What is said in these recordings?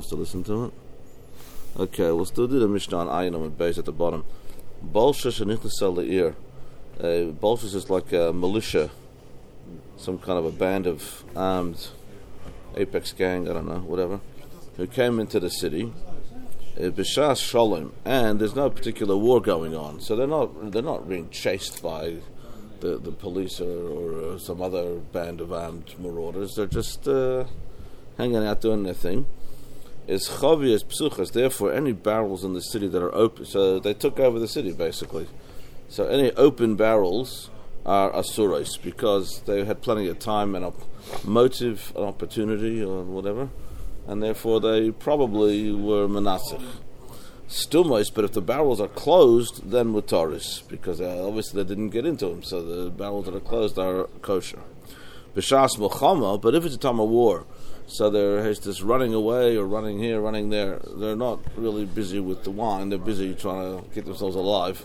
wants to listen to it. Okay, we'll still do the Mishnah on Ayin and base at the bottom. Bolshish and Nichlasel Le'ir. Bolshish is like a militia, some kind of a band of armed apex gang, I don't know, whatever, who came into the city. B'shas Shalom, and there's no particular war going on, so they're not being chased by the police or some other band of armed marauders. They're just hanging out doing their thing. Is chavias psuchas, therefore any barrels in the city that are open, so they took over the city basically. So any open barrels are asuros because they had plenty of time and a motive, an opportunity or whatever, and therefore they probably were menasich. Stumos, but if the barrels are closed, then mutaris, because obviously they didn't get into them, so the barrels that are closed are kosher. B'shas milchama, but if it's a time of war, so there's this running away or running here, running there, they're not really busy with the wine, they're busy trying to keep themselves alive.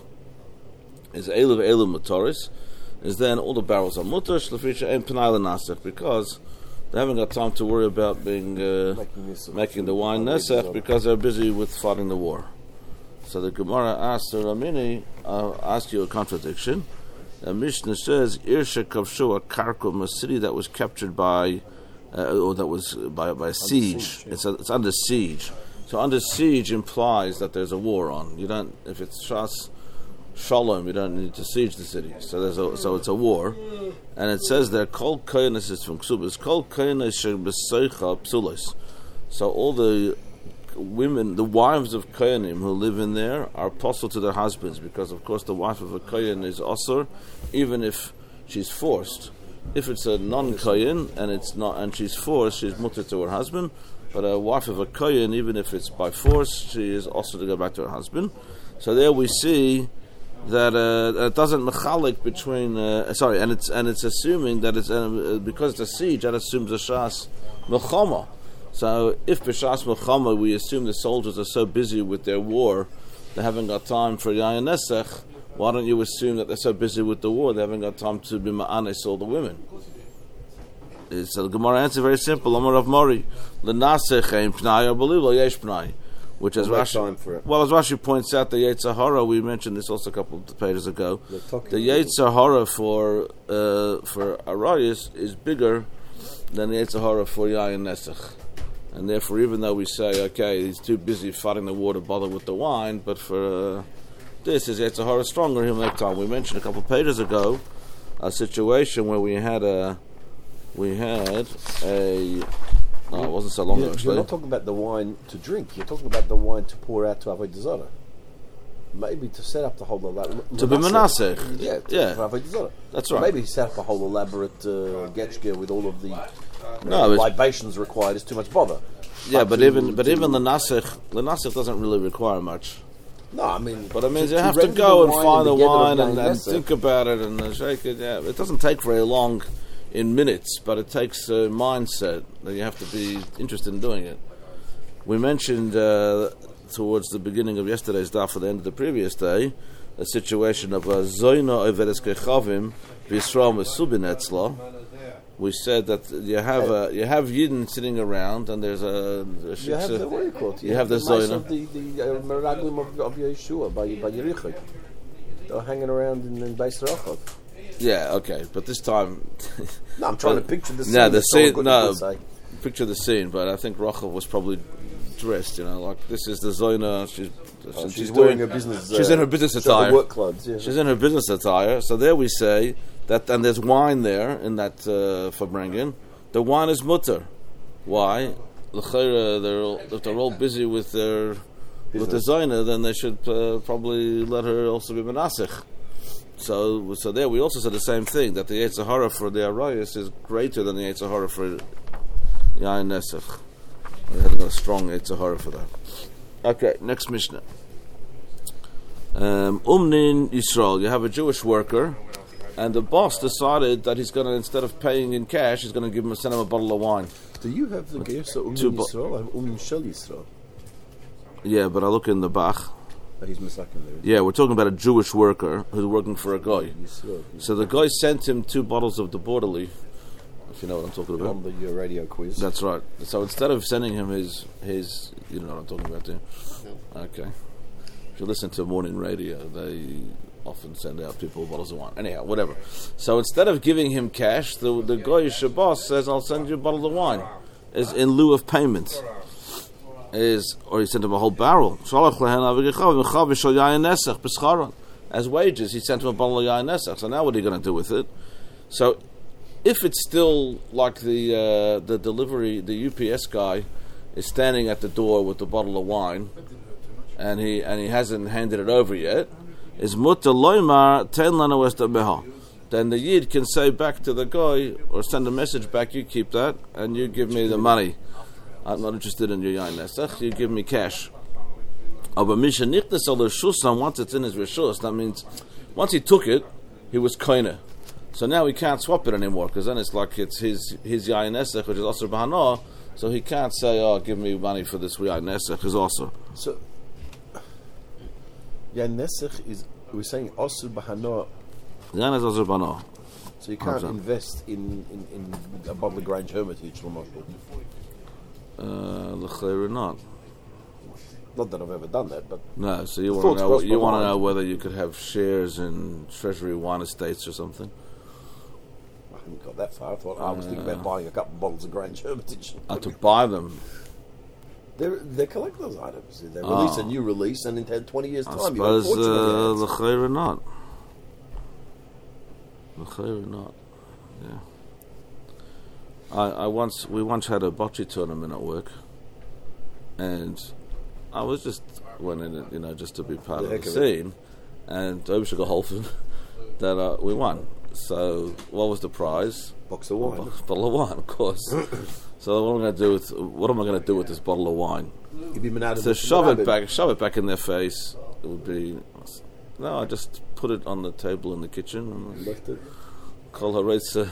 Is Eilu mutaris, is then all the barrels are mutar, shlefisha and penayla nasech, because they haven't got time to worry about being making the wine nesech because they're busy with fighting the war. So the Gemara asks the Ramini, ask you a contradiction. The Mishnah says, Irsha Kavshu, a Karkum, a city that was captured by, or that was by siege. It's under siege. So under siege implies that there's a war on. You don't, if it's Shas Shalom, you don't need to siege the city. So it's a war. And it says there, Kol Koyanis is from Ksubas, Kol Koyanis Shebeseicha Psulis. So all the women, the wives of Koyanim who live in there are apostle to their husbands, because of course the wife of a Koyan is Asur, even if she's forced. If it's a non-Koyan and she's forced, she's mutter to her husband. But a wife of a Koyan, even if it's by force, she is also to go back to her husband. So there we see that it doesn't mechalik between and it's assuming that it's because it's a siege, that assumes a shas melchama. So if b'shas melchama we assume the soldiers are so busy with their war they haven't got time for yayin nesech, why don't you assume that they're so busy with the war they haven't got time to be ma'anes all the women? So the Gemara answer very simple. Amar Rav Mori l'nasech ein pnai or lo yesh pnai. Which as Rashi points out, the Yetzer Hara, we mentioned this also a couple of pages ago. The Yetzer Hara for Arayis is bigger than the Yetzer Hara for Yayin Nesach, and therefore, even though we say, okay, he's too busy fighting the war to bother with the wine, but for this, his Yetzer Hara is stronger. He'll make time. We mentioned a couple of pages ago a situation where we had a. No, it wasn't so long ago, actually. You're not talking about the wine to drink. You're talking about the wine to pour out to Avodah Zarah. Maybe to set up the whole elaborate... To be menasech. Yeah. For Avodah Zarah. That's right. Maybe set up a whole elaborate getchke with all of the libations required is too much bother. Yeah, but even the nasech doesn't really require much. No, I mean... But it means you have to go and find the wine and think about it and shake it. Yeah, it doesn't take very long in minutes, but it takes a mindset that you have to be interested in doing it. We mentioned towards the beginning of yesterday's daf, for the end of the previous day, a situation of a zoyna overes kechavim b'Yisrael mesubin etzla. We said that you have Yidden sitting around, and there's you have the what do you call it? You have the zoyna. The meraglim of Yeshua by Yericho. They're hanging around in Beis Rachov. Yeah, okay, but this time... No, I'm trying to picture the scene. No, the scene, picture the scene, but I think Rachel was probably dressed, like this is the Zoyna, she's wearing her business... she's in her business attire. Work clothes, yeah. She's in her business attire, so there we say that, and there's wine there in that Fabrengen, the wine is mutter. Why? If they're all busy with the Zoyna, then they should probably let her also be menasech. So there we also said the same thing, that the Yetzer Hara for the Arayis is greater than the Yetzer Hara for Yain Nesach. We have a strong Yetzer Hara for that. Okay, next Mishnah. Umnin Yisrael, you have a Jewish worker, and the boss decided that he's going to, instead of paying in cash, he's going to send him a bottle of wine. Do you have the Gersa Umnin Yisrael? I have Umnin Shel Yisrael. Yeah, but I look in the Bach. He's Masakin there. Yeah, we're talking about a Jewish worker who's working for a guy. So the guy sent him 2 bottles of the Bordelli if you know what I'm talking about. On the radio quiz. That's right. So instead of sending him his, you know what I'm talking about, do you? No. Okay. If you listen to morning radio, they often send out people bottles of wine. Anyhow, whatever. So instead of giving him cash, the Goyish boss says, "I'll send you a bottle of wine," is in lieu of payment. Or he sent him a whole barrel. As wages, he sent him a bottle of yain nesach. So now what are you going to do with it? So if it's still like the delivery, the UPS guy is standing at the door with the bottle of wine, and he hasn't handed it over yet, is muta loymar ten lana westa beha. Then the yid can say back to the guy or send a message back. You keep that, and you give me the money. I'm not interested in your yain nesach. You give me cash. But once it's in his reshus, that means once he took it, he was koine. So now he can't swap it anymore, because then it's like it's his yain nesach, which is also bahana. So he can't say, "Oh, give me money for this yain nesach." Is also. So yain nesach is, we're saying osur bahana. Yain is also bahana. So you can't invest in a bottle of Grange Hermitage, L'chayr not. Not that I've ever done that, but no. So you want to know whether you could have shares in Treasury Wine Estates or something. I haven't got that far. I thought I was thinking about buying a couple of bottles of Grange Hermitage. To buy them. They're collector's items. They release a new release, and in 20 years' time, I suppose l'chayr not. L'chayr not. Yeah. We once had a bocce tournament at work, and I was just went in, just to be part of the scene, and Dobshiga that we won. So what was the prize? Box of wine. Bottle of wine, of course. So what am I going to do with this bottle of wine? So shove it back in their face. It would be no. I just put it on the table in the kitchen and left it. Call her right. Did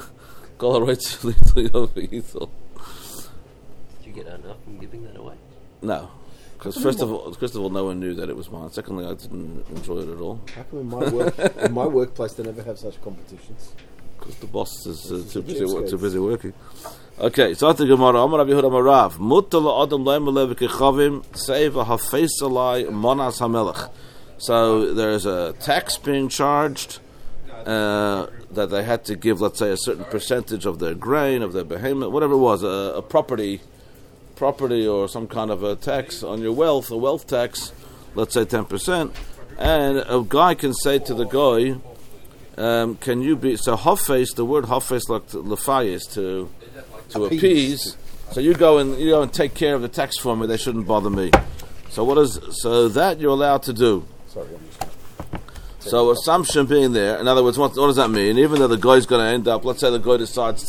you get enough from giving that away? No, because first of all, no one knew that it was mine. Secondly, I didn't enjoy it at all. How come in my workplace they never have such competitions? Because the boss is too busy working. Okay, so after Gemara, Amar Rabbi Yehuda Marav, Mutal Adam Leimalev Kechavim Seiva Hafeisalai Monas Hamelech. So there's a tax being charged that they had to give, let's say, a certain percentage of their grain, of their behemoth, whatever it was, a property or some kind of a tax on your wealth, a wealth tax, let's say 10%, and a guy can say to the guy, can you be, so hafes, the word hafes like lefayes, to appease, so you go and take care of the tax for me, they shouldn't bother me. So that you're allowed to do. Sorry, so assumption being there, in other words, what does that mean? Even though the guy's going to end up, let's say the guy decides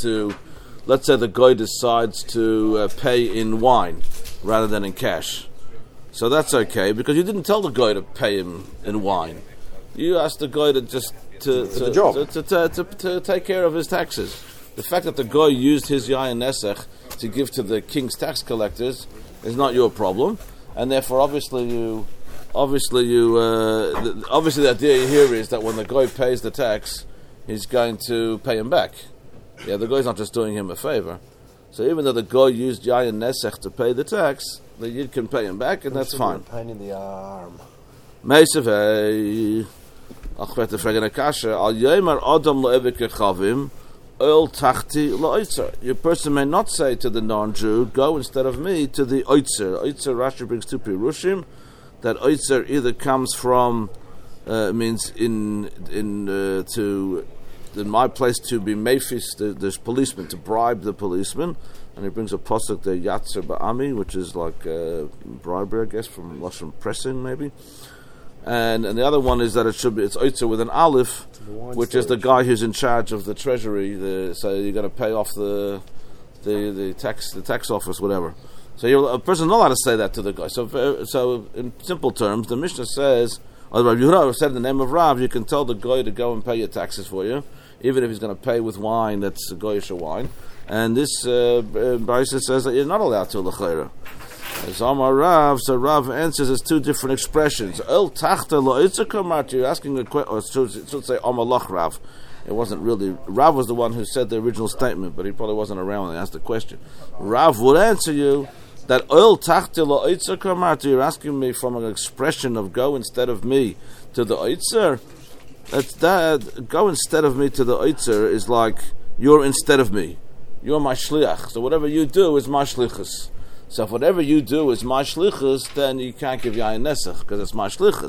to pay in wine rather than in cash. So that's okay, because you didn't tell the guy to pay him in wine. You asked the guy to just to take care of his taxes. The fact that the guy used his yayin nesach to give to the king's tax collectors is not your problem, and therefore obviously the idea here is that when the guy pays the tax, he's going to pay him back. Yeah, the guy's not just doing him a favor. So even though the guy used yayin nesach to pay the tax, the yid can pay him back, and that's fine. Pain in the arm. Meisavei, achvet fragen akasha al yemer adam lo'evik kechavim oil tachti la'oitzer. Your person may not say to the non-Jew, go instead of me to the oitzer. Oitzer, Rashi brings two pirushim. That oitzer either comes from means in my place to be mephis, the policeman, to bribe the policeman, and he brings a pasuk the yatzer ba'ami, which is like bribery, I guess, from Lashon pressing maybe. And the other one is that it's oitzer with an aleph, which is the guy who's in charge of the treasury. So you're going to pay off the tax office, whatever. So a person not allowed to say that to the guy. So in simple terms, the Mishnah says, or Rabbi Yehuda said in the name of Rav, you can tell the guy to go and pay your taxes for you, even if he's going to pay with wine that's goyish wine. And this Brisa says that you're not allowed to l'chayra. As Amar Rav, so Rav answers as two different expressions. El tachta lo itzakamart. You're asking a question, or should say Amar Lach Rav. It wasn't really. Rav was the one who said the original statement, but he probably wasn't around when they asked the question. Rav would answer you that oil tachti la'oitzer kamarti. You're asking me from an expression of go instead of me to the oitzer. That go instead of me to the oitzer is like you're instead of me. You're my shliach. So whatever you do is my shlichus. So if whatever you do is my shlichus, then you can't give yayin nesach because it's my shlichus.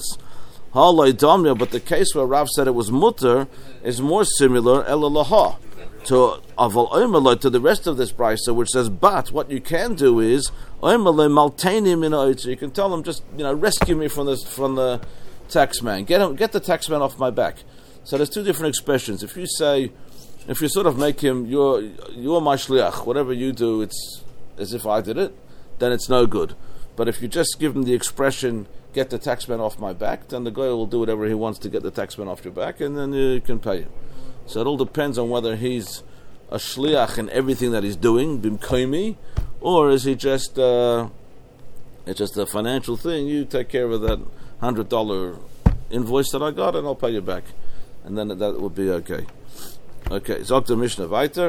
But the case where Rav said it was mutter is more similar elalaha to aval oimelot to the rest of this brisa, which says, but what you can do is oimelot maltainim in oitzer. You can tell them just rescue me from the taxman. Get the taxman off my back. So there's two different expressions. If you sort of make him you're my shliach, whatever you do, it's as if I did it, then it's no good. But if you just give him the expression, get the taxman off my back, then the guy will do whatever he wants to get the taxman off your back, and then you can pay him. So it all depends on whether he's a shliach in everything that he's doing, bimkoimi, or is he just it's just a financial thing. You take care of that $100 invoice that I got, and I'll pay you back, and then that would be okay. Okay, Zokta Mishnah Vayter.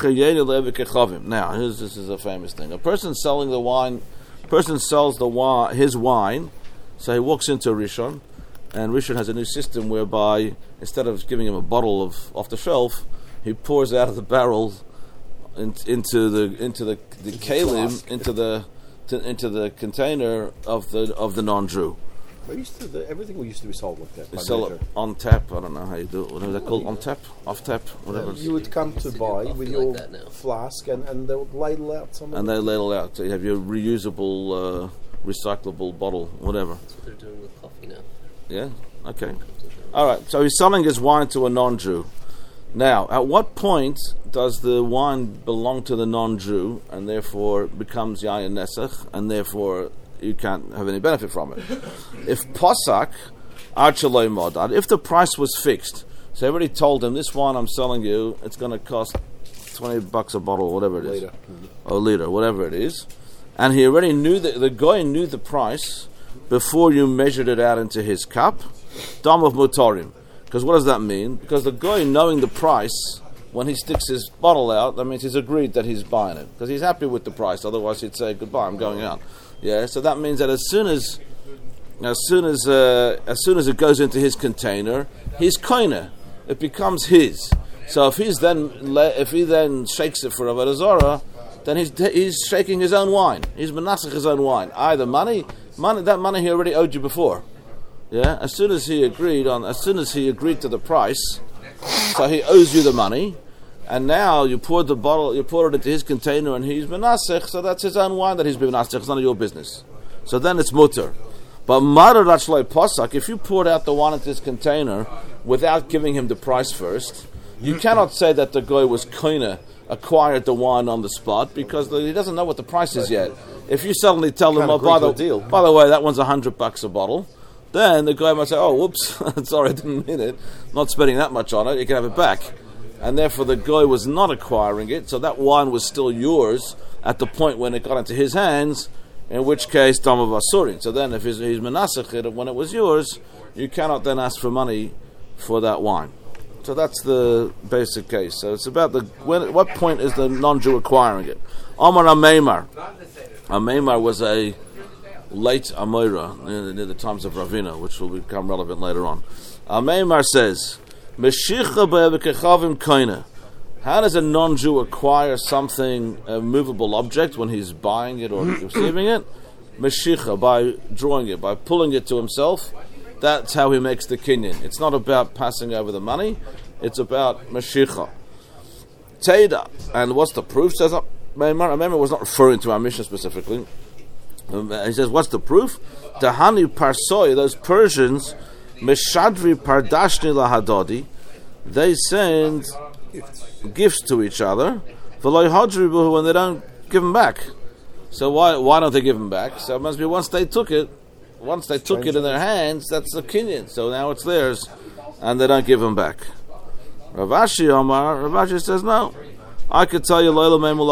Now, this is a famous thing. A person selling the wine, sells his wine, so he walks into Rishon, and Rishon has a new system whereby instead of giving him a bottle off the shelf, he pours out of the barrel into the kalim, into the container of the non-Jew. Everything used to be sold like that. You sell it on tap. I don't know how you do it. What is that called? On tap? Off tap? Whatever. You would come to buy with your flask and they would ladle out some. And they ladle out. So you have your reusable, recyclable bottle, whatever. That's what they're doing with coffee now. Yeah? Okay. All right. So he's selling his wine to a non-Jew. Now, at what point does the wine belong to the non-Jew and therefore becomes yayin nesach and therefore you can't have any benefit from it? If Pasak, Archaloi Modad, if the price was fixed, so everybody told him, this wine I'm selling you, it's going to cost $20 a bottle, whatever it is. Or liter, whatever it is. And he already knew the guy knew the price before you measured it out into his cup. Dam of Motorim. Because what does that mean? Because the guy knowing the price, when he sticks his bottle out, that means he's agreed that he's buying it. Because he's happy with the price, otherwise he'd say, goodbye, I'm going out. Yeah, so that means that as soon as it goes into his container, he's koine. It becomes his. So if he then shakes it for Avodah Zarah, then he's shaking his own wine. He's menasach his own wine. That money he already owed you before. Yeah, as soon as he agreed to the price, so he owes you the money. And now you pour it into his container, and he's menasech, so that's his own wine that he's been menasech. It's none of your business. So then it's mutter. But matter rachloi pasak, if you poured out the wine into his container without giving him the price first, you cannot say that the guy was koine, acquired the wine on the spot, because he doesn't know what the price is yet. If you suddenly tell him, by the way, that one's $100 a bottle, then the guy might say, oh, whoops, sorry, I didn't mean it. Not spending that much on it, you can have it back. And therefore the guy was not acquiring it, so that wine was still yours at the point when it got into his hands, in which case, Dam of Asurin. So then if he's menasach it when it was yours, you cannot then ask for money for that wine. So that's the basic case. So it's about at what point is the non-Jew acquiring it? Amar Ameimar. Ameimar was a late Amoira near the times of Ravina, which will become relevant later on. Ameimar says, how does a non-Jew acquire something, a movable object, when he's buying it or receiving it? Meshicha, by drawing it, by pulling it to himself. That's how he makes the kinyan. It's not about passing over the money, it's about meshicha. Teda, and what's the proof? Says Meimar was not referring to our Mishnah specifically. He says, what's the proof? Dahani Parsoi, those Persians, Meshadri Pardashni Lahadodi, they send gifts to each other, when they don't give them back. So why don't they give them back? So it must be once they took it in their hands, that's the kinyan. So now it's theirs, and they don't give them back. Ravashi says, no. I could tell you,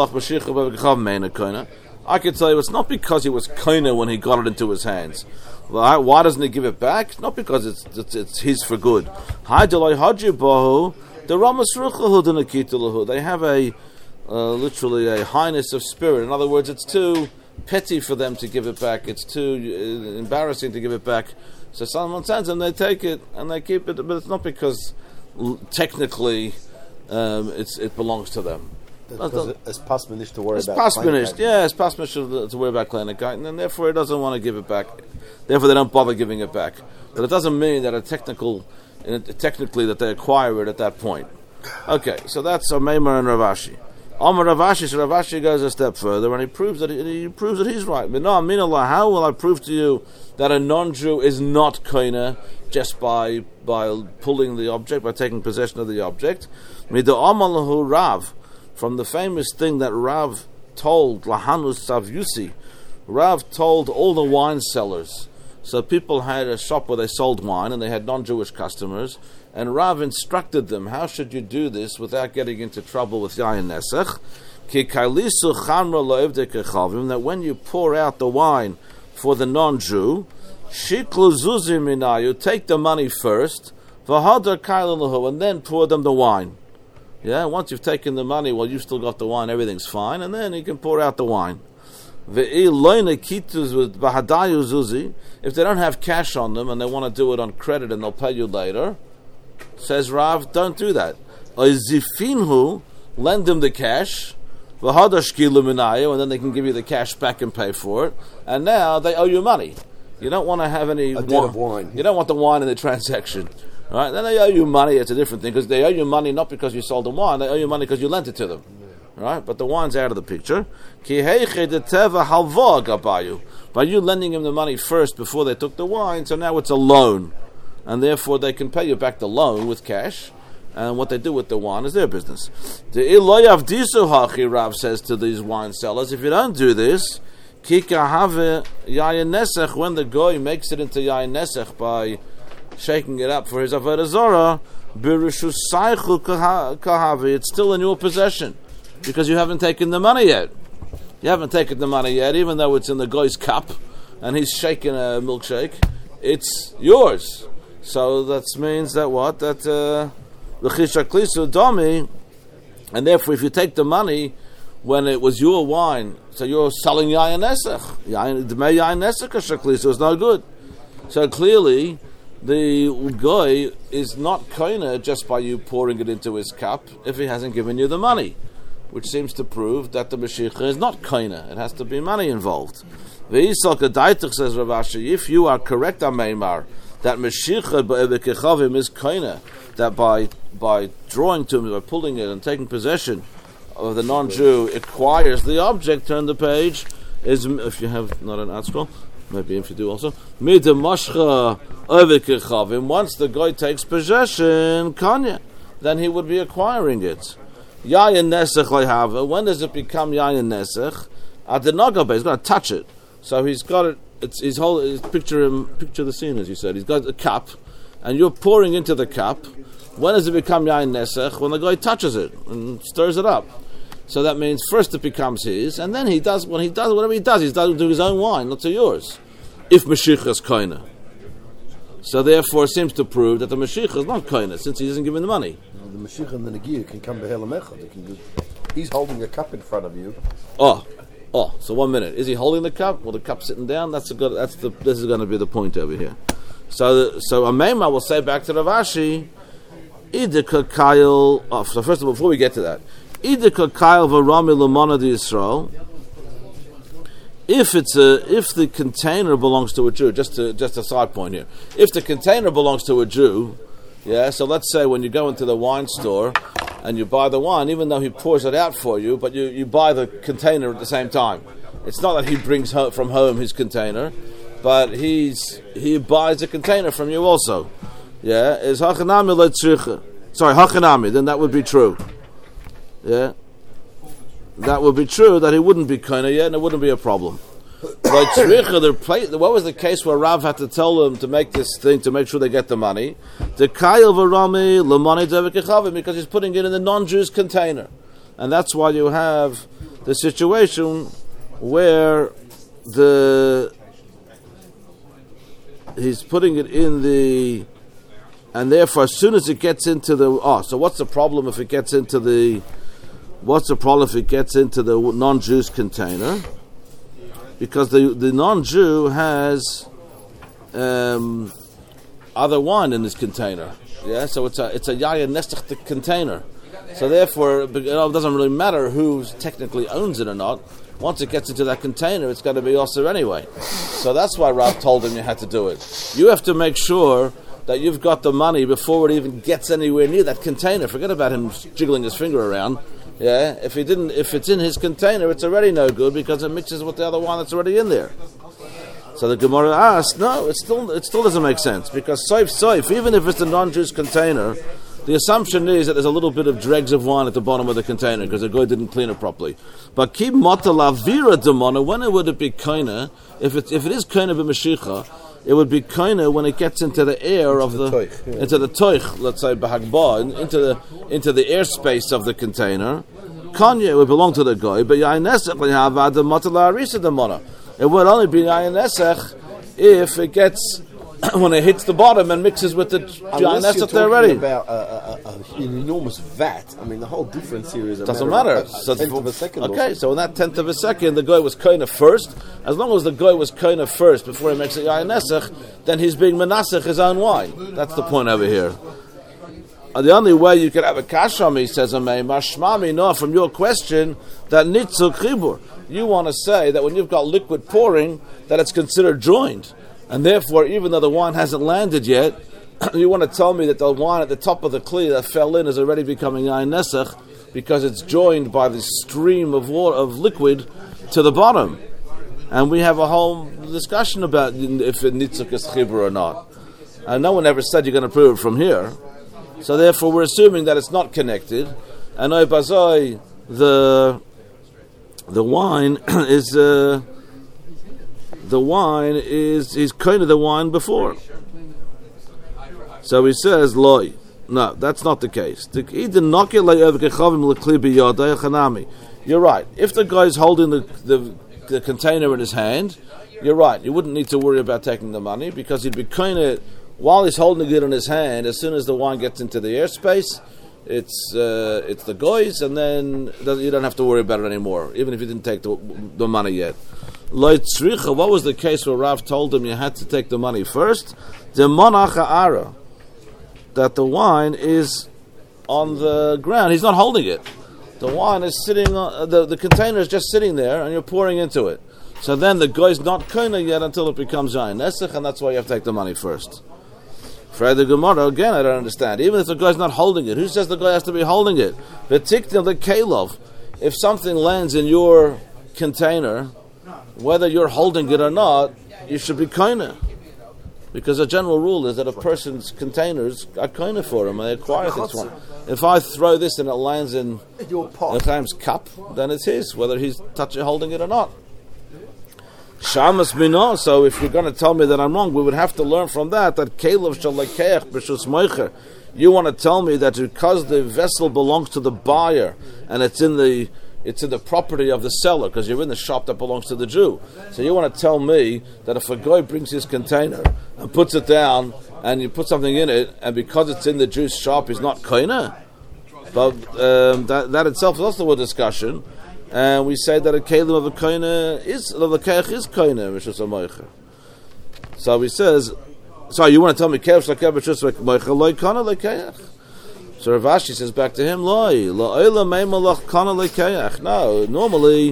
I could tell you it's not because he was koine when he got it into his hands. Why doesn't he give it back? Not because it's his for good. The Ramas Ruchahu Dinakitalahu. They have a literally a highness of spirit. In other words, it's too petty for them to give it back. It's too embarrassing to give it back. So someone sends them, they take it and they keep it, but it's not because technically it belongs to them. It's pasmanish to worry about. It's pasmanish, yeah. It's pasmanish to worry about Kleinigkeit, and therefore it doesn't want to give it back. Therefore, they don't bother giving it back. But it doesn't mean that technically that they acquire it at that point. Okay, so that's Meimar and Ravashi. Amar Ravashi, so Ravashi goes a step further, and he proves that he's right. How will I prove to you that a non-Jew is not koine just by pulling the object, by taking possession of the object? Mida Amalahu Rav, from the famous thing that Rav told Lahanus Savyusi. Rav told all the wine sellers. So people had a shop where they sold wine, and they had non-Jewish customers. And Rav instructed them, how should you do this without getting into trouble with Yayin Nesach? That when you pour out the wine for the non-Jew, you take the money first, and then pour them the wine. Yeah, once you've taken the money, well, you've still got the wine, everything's fine, and then you can pour out the wine. If they don't have cash on them and they want to do it on credit and they'll pay you later, says Rav, don't do that. Lend them the cash, and then they can give you the cash back and pay for it. And now they owe you money. You don't want to have any debt of wine. You don't want the wine in the transaction. Right? Then they owe you money. It's a different thing, because they owe you money not because you sold the wine. They owe you money because you lent it to them. Right? But the wine's out of the picture. By you lending him the money first before they took the wine, so now it's a loan. And therefore they can pay you back the loan with cash. And what they do with the wine is their business. Rav says to these wine sellers, if you don't do this, when the goy makes it into yayin nesech by shaking it up for his avodah zarah, it's still in your possession because you haven't taken the money yet. You haven't taken the money yet, even though it's in the goy's cup and he's shaking a milkshake. It's yours. So that means that what? That the chishaklisu domi, and therefore if you take the money when it was your wine, so you're selling yayin nesech. Yayin nesech chishaklisu is no good. So clearly, the goy is not koine just by you pouring it into his cup if he hasn't given you the money, which seems to prove that the Mashiach is not koine. It has to be money involved. V'yisal k'daitach, says Rav Ashi, if you are correct, Ameimar, that Mashiach b'evekechavim is koine, that by drawing to him, by pulling it and taking possession of the non-Jew, acquires the object, turn the page, is, if you have not an ad scroll, maybe if you do also, once the guy takes possession, kanya, then he would be acquiring it. Yayin nesech leihava. When does it become yayin nesech? At the nagabe, he's got to touch it. So he's got it. He's picture the scene, as you said. He's got a cup, and you're pouring into the cup. When does it become yayin nesech? When the guy touches it and stirs it up. So that means first it becomes his, and then whatever he does, he's doing his own wine, not to yours. If Mashiach is koine. So therefore it seems to prove that the Mashiach is not koine, since he isn't giving the money. The Mashiach and the Nagir can come to Helamecha. He's holding a cup in front of you. Oh, so 1 minute. Is he holding the cup? Well, the cup's sitting down. This is going to be the point over here. So a Meimah will say back to Rav Ashi, Idika Kyle. So first of all, before we get to that, Idika Kyle v'Rami Lamana di Yisrael. If the container belongs to a Jew, just a side point here. If the container belongs to a Jew, yeah. So let's say when you go into the wine store and you buy the wine, even though he pours it out for you, but you buy the container at the same time. It's not that he brings from home his container, but he buys a container from you also. Yeah, is hachanami letzricha. Sorry, hachanami. Then that would be true. Yeah, that would be true. That he wouldn't be koine yet, and it wouldn't be a problem. What was the case where Rav had to tell them to make this thing to make sure they get the money? The kayil v'rami l'monei devekechavim, because he's putting it in the non-Jews container, and that's why you have the situation where he's putting it in the and therefore, as soon as it gets into the so what's the problem if it gets into the non-Jew's container? Because the non-Jew has other wine in this container. Yeah, so it's a yayin nesach container. So therefore, it doesn't really matter who technically owns it or not. Once it gets into that container, it's got to be osir anyway. So that's why Rav told him you had to do it. You have to make sure that you've got the money before it even gets anywhere near that container. Forget about him jiggling his finger around. Yeah, if it's in his container, it's already no good because it mixes with the other wine that's already in there. So the Gemara asked, no, it still doesn't make sense because soif, even if it's a non-Jewish container, the assumption is that there's a little bit of dregs of wine at the bottom of the container because the guy didn't clean it properly. But keep matalavira demona, when would it be kaina? If it is kaina b'mashicha, it would be kaina when it gets into the air of into the toich, let's say bahagba, into the airspace of the container. Kanya would belong to the guy, but ya'inesech lehavad the matalarisa demona. It would only be ya'inesech if it gets when it hits the bottom and mixes with the unless you're there already. About an enormous vat. I mean, the whole difference here is doesn't matter. A tenth of a second. Okay, so in that tenth of a second, the guy was kind of first. As long as the guy was kind of first before he makes it yayin nesach, then he's being menasech his own wine. That's the point over here. The only way you could have a kashami, says Amay, mashmami, no, from your question, that nitzuk chibur. You want to say that when you've got liquid pouring, that it's considered joined. And therefore, even though the wine hasn't landed yet, you want to tell me that the wine at the top of the kli that fell in is already becoming yayin nesach because it's joined by the stream of water, of liquid to the bottom. And we have a whole discussion about if it nitzuk is chibur or not. And no one ever said you're going to prove it from here. So therefore, we're assuming that it's not connected. And oibazoi, the wine is he's kind of the wine before. So he says, loy. No, that's not the case. You're right. If the guy's holding the container in his hand, you're right. You wouldn't need to worry about taking the money because he'd be kind of, while he's holding it in his hand, as soon as the wine gets into the airspace, it's the guy's, and then you don't have to worry about it anymore, even if you didn't take the money yet. What was the case where Rav told him you had to take the money first? The monacha ara, that the wine is on the ground. He's not holding it. The wine is sitting on, the container is just sitting there, and you're pouring into it. So then the guy's not koina yet until it becomes yayin nesach, and that's why you have to take the money first. For the Gemara, again, I don't understand. Even if the guy's not holding it, who says the guy has to be holding it? The tiktil the kalov. If something lands in your container, whether you're holding it or not, you should be koina. Because the general rule is that a person's containers are koina for him, and they acquire things from him. If I throw this and it lands in Chaim's cup, then it's his, whether he's holding it or not. Shamas Minah, so if you're going to tell me that I'm wrong, we would have to learn from that Kelev Shalakeach B'Shus Moicher. You want to tell me that because the vessel belongs to the buyer and it's in the property of the seller, because you're in the shop that belongs to the Jew. So you want to tell me that if a guy brings his container and puts it down and you put something in it, and because it's in the Jew's shop, he's not koina? But that itself is also a discussion. And we say that a kelim of a koina is keach is koina mishus moicher. So he says, sorry, you want to tell me keach like mishus moicher loy kana le keach? So Rav Ashi says back to him, loy la'ola meimalach kana le keach. No, normally,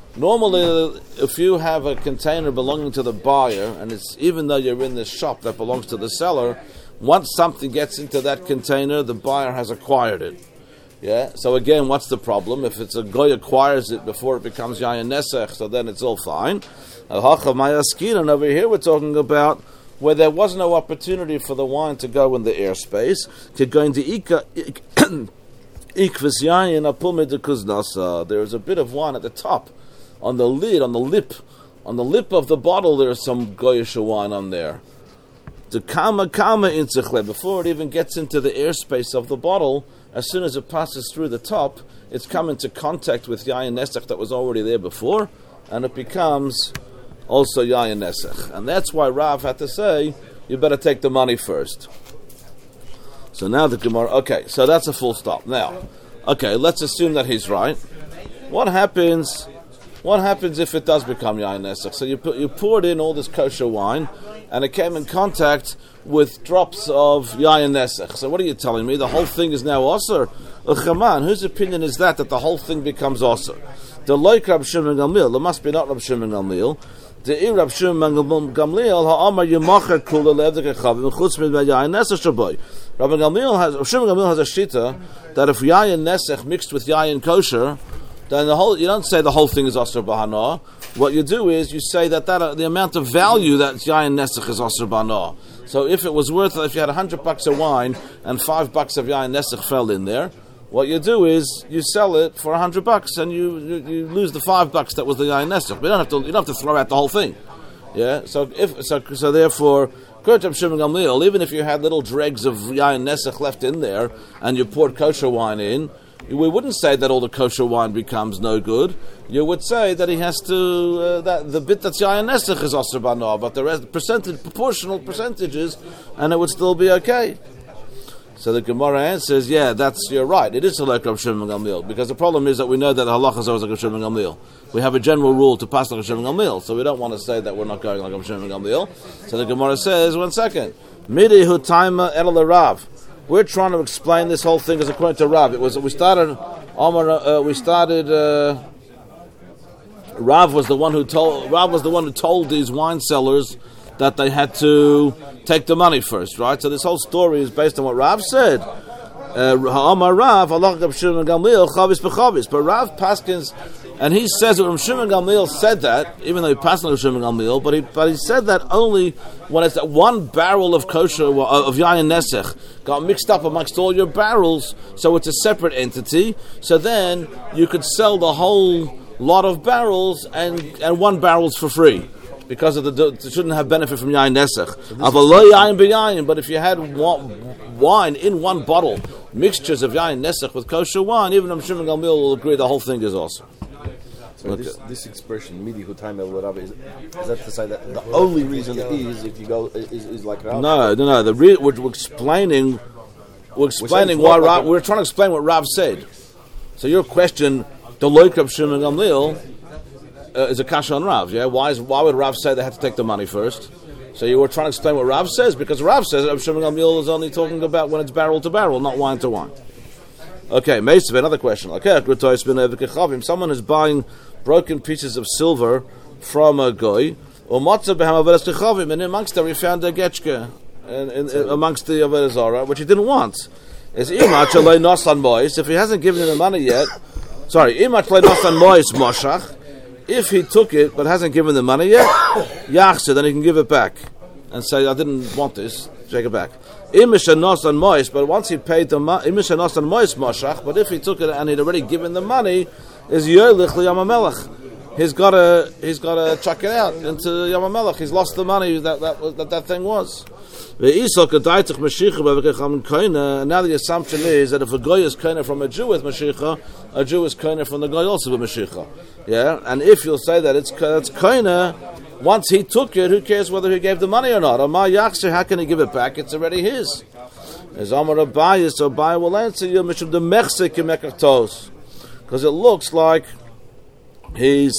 if you have a container belonging to the buyer, and it's even though you're in this shop that belongs to the seller, once something gets into that container, the buyer has acquired it. Yeah. So again, what's the problem? If it's a guy acquires it before it becomes yayin nesach, so then it's all fine. And over here we're talking about where there was no opportunity for the wine to go in the airspace. There is a bit of wine at the top, on the lid, on the lip of the bottle. There is some goyish wine on there. The kama before it even gets into the airspace of the bottle. As soon as it passes through the top, it's come into contact with yayin nesach that was already there before, and it becomes also yayin nesach. And that's why Rav had to say, you better take the money first. So now the Gemara. Okay, so that's a full stop. Now, okay, let's assume that he's right. What happens? What happens if it does become yayin nesach? So you poured in all this kosher wine, and it came in contact with drops of yayin nesach. So what are you telling me? The whole thing is now osur? Uchaman, whose opinion is that the whole thing becomes osur? The loik Rab Shimon Gamliel, there must be not Rab Shimon Gamliel. The Rab Shimon Gamliel ha'amar yemacher kula le'evdek echavim chutz min yayin nesach shaboy. Rab Shimon Gamliel has a shita that if yayin nesach mixed with yayin kosher, then you don't say the whole thing is osur b'hana. What you do is you say that the amount of value that yayin nesach is osur b'hana. So if it was worth, if you had $100 of wine and $5 of yayin nesach fell in there, what you do is you sell it for $100 and you lose the $5 that was the yayin nesach. But you don't have to throw out the whole thing. Yeah. So therefore, even if you had little dregs of yayin nesach left in there and you poured kosher wine in, we wouldn't say that all the kosher wine becomes no good. You would say that he has to that the bit that's yayin nesach is osur b'hana, but the rest proportional percentages, and it would still be okay. So the Gemara answers, yeah, you're right. It is like Rab Shimon Gamliel, because the problem is that we know that halacha is always like Rab Shimon Gamliel. We have a general rule to pass like Rab Shimon Gamliel, so we don't want to say that we're not going like Rab Shimon Gamliel. So the Gemara says, 1 second, Midi hu taima el Rav. We're trying to explain this whole thing as according to Rav. Rav was the one who told these wine sellers that they had to take the money first, right? So this whole story is based on what Rav said. Ha'amar Rav, Allah Rab Shimon Gamliel, chavis b'chavis. But Rav paskins, and he says that Rab Shimon Gamliel said that, even though he passed on Rab Shimon Gamliel, but he said that only when it's that one barrel of kosher, of yayin nesach, got mixed up amongst all your barrels, so it's a separate entity, so then you could sell the whole lot of barrels and one barrel's for free. Because of it shouldn't have benefit from yayin nesach. But if you had wine in one bottle, mixtures of yayin nesach with kosher wine, even Rab Shimon Gamliel will agree the whole thing is awesome. So okay. This expression, midi hu taima el Rav, is that to say that the only reason is if you go is like Rav? No. We're explaining why Rav. We're trying to explain what Rav said. So your question, the loik Rab Shimon Gamliel, is a kasha on Rav, yeah? Why would Rav say they had to take the money first? So you were trying to explain what Rav says, because Rav says Rab Shimon Gamliel is only talking about when it's barrel to barrel, not wine to wine. Okay, Meisv, another question. Okay, someone is buying broken pieces of silver from a goy, and amongst them he found a getchke, amongst the Avodah Zarah, which he didn't want. If he hasn't given him the money yet, if he took it but hasn't given the money yet, yachse, then he can give it back and say, I didn't want this, take it back. But once he paid the money, but if he took it and he'd already given the money, is yolich liyamamelech. He's got to chuck it out into Yamamelech. He's lost the money that thing was. And now the assumption is that if a goy is koine from a Jew with Mashiach, a Jew is koine from the goy also with Mashiach. Yeah, and if you'll say that it's koine, once he took it, who cares whether he gave the money or not? Amar Yachse, how can he give it back? It's already his. As Amar Abaye, so Abaye will answer you, Mishum the Mechse Kimekachtos, because it looks like he's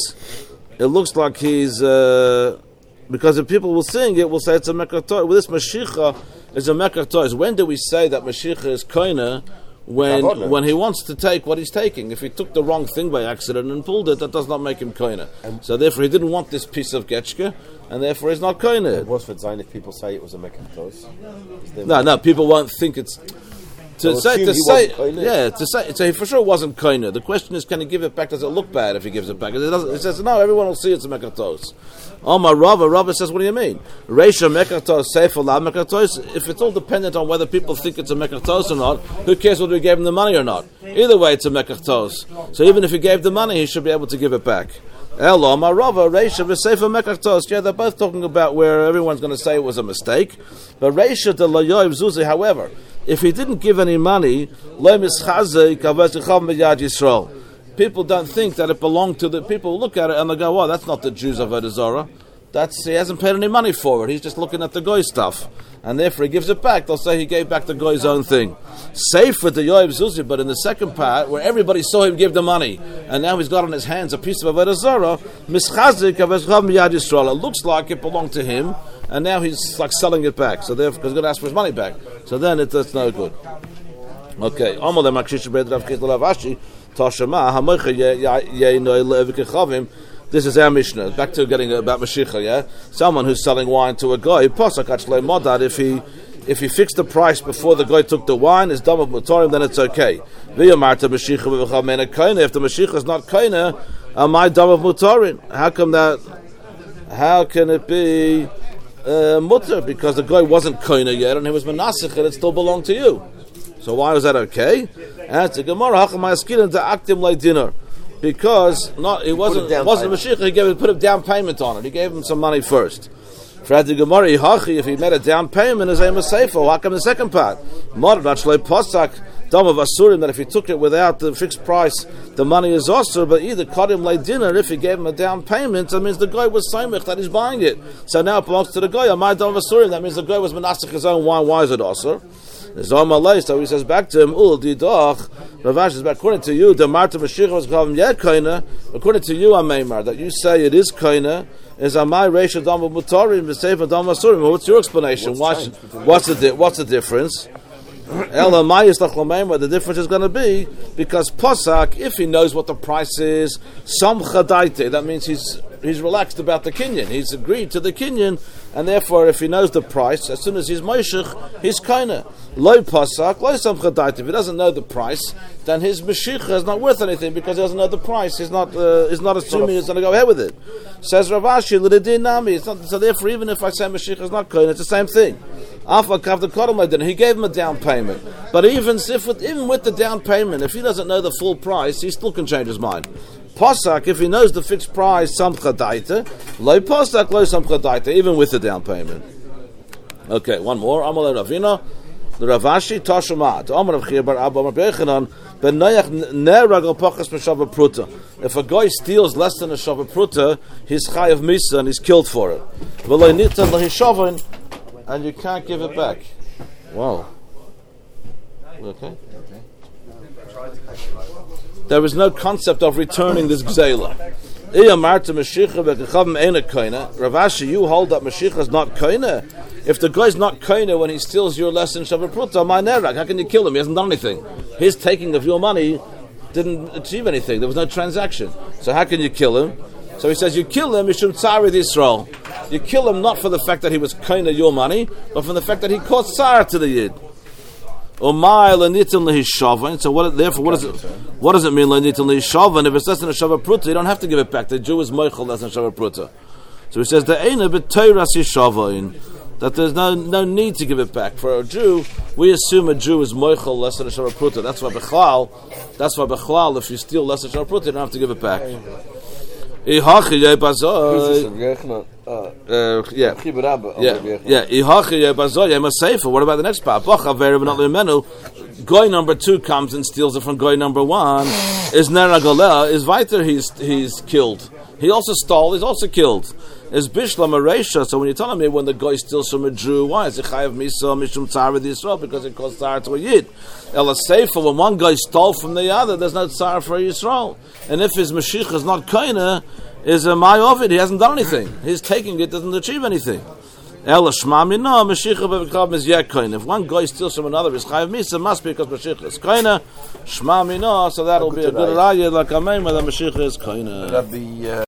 because if people will sing it, will say it's a Mekachtos. Well, this Mashiach is a Mekachtos. When do we say that Mashiach is koine? When he wants to take what he's taking. If he took the wrong thing by accident and pulled it, that does not make him koine. So therefore he didn't want this piece of getchke, and therefore he's not koine. What's for Zayin if people say it was a Mekachtos? No, people won't think it's... To say, for sure it wasn't koine. The question is, can he give it back? Does it look bad if he gives it back? It says, no, everyone will see it's a mekatos. My Rava says, what do you mean? Reisha mekatos, seifa la mekatos. If it's all dependent on whether people think it's a mekatos or not, who cares whether he gave him the money or not? Either way, it's a mekatos. So even if he gave the money, he should be able to give it back. Elo, my Rava, Reisha v'seifa mekatos. Yeah, they're both talking about where everyone's going to say it was a mistake. But Reisha de layoiv zuzi, however, if he didn't give any money, people don't think that it belonged to the people who look at it and they go, well, that's not the Jews of Avodah Zarah. he hasn't paid any money for it. He's just looking at the goy stuff, and therefore he gives it back. They'll say he gave back the goy's own thing. Safe for the Yoav Zuzi, but in the second part, where everybody saw him give the money, and now he's got on his hands a piece of Avodah Zarah, mischazik aveschav miyad Yisrael. It looks like it belonged to him, and now he's like selling it back. So therefore, he's going to ask for his money back. So then that's no good. Okay. This is our Mishnah. Back to getting about Mashiach, yeah? Someone who's selling wine to a guy, if he fixed the price before the guy took the wine, is dam of mutarim, then it's okay. If the Mashiach is not kaina, am I dam of mutarim? How can it be mutar? Because the guy wasn't kaina yet, and he was menasich, and it still belonged to you. So why was that okay? Answer Gemara, because it wasn't Mashiach. He put a down payment on it. He gave him some money first. For the Gemara, if he made a down payment, is a seifo. How come the second part? That if he took it without the fixed price, the money is osur. But either kadim lay dinner, if he gave him a down payment, that means the guy was saimich that he's buying it. So now it belongs to the guy. That means the guy was menasich his own wine. Why is it osur? So he says back to him, Ravash is back, according to you, the Marta Mashiach was called Yeh Kaina. According to you, Ameimar, that you say it is Kaina, is Amai Reisha Dama Mutarim, V'Seif Dama Masurim. What's your explanation? What's the difference? The difference is going to be because Posak, if he knows what the price is, some chadaite, that means he's relaxed about the kinyan. He's agreed to the kinyan, and therefore, if he knows the price, as soon as he's moishich, he's kaina. Lo Posak, lo some chadaite. If he doesn't know the price, then his mashiach is not worth anything because he doesn't know the price. He's not assuming he's going to go ahead with it. Says Ravashi, l'dinami. So therefore, even if I say mashiach is not kaina, it's the same thing. He gave him a down payment, but even with the down payment, if he doesn't know the full price, he still can change his mind. Posak, if he knows the fixed price, some chadaita, lo posak, lo some chadaita, even with the down payment. Okay, one more. Amalei Ravina, the Ravashi Tashumat. Amar Rav Chia bar Abba Amar Bechanan ben Noach neragel pachas b'shava pruta. If a guy steals less than a shava pruta, he's chayav misa and he's killed for it. V'lo nitan lahishavin. And you can't give it back. Wow. Okay. There is no concept of returning this gzela. Ravashi, you hold that Mashiach is not koina. If the guy's not koina when he steals your lesson shavapruta, my nerag, how can you kill him? He hasn't done anything. His taking of your money didn't achieve anything. There was no transaction. So how can you kill him? So he says, you kill him, Mishum Tzari Yisrael. You kill him not for the fact that he was kind of your money, but for the fact that he caused tsar to the Yid. So what does it mean, Lenitin Lishavan? If it's less than a Shava Pruta, you don't have to give it back. The Jew is Moichel less than Shava Pruta. So he says, that there's no need to give it back. For a Jew, we assume a Jew is Moichel less than a Shava Pruta. That's why Bechlal, if you steal less than a Shava Pruta, you don't have to give it back. Yeah. What about the next part? Guy number 2 comes and steals it from guy number 1. Is Neragoleh, is Viter, he's killed. He also stole, he's also killed. Is Bishlam Aresha, so when you're telling me when the guy steals from a Jew, why? Is it Chayav Misa, Mishum Tzar with Yisrael? Because it caused Tzar to a Yid. Ela Seifa, when one guy stole from the other, there's no Tzar for Yisrael. And if his Mashiach is not Kaina, is a Mai of it, he hasn't done anything. His taking it doesn't achieve anything. Ela Shma Mina, Mashiach Bevekab is Yek Kaina. If one guy steals from another, is Chayav Misa, must be because Mashiach is Kaina. Shma Mina, so that'll be a good raya, like Amen, when the Mashiach is Kaina.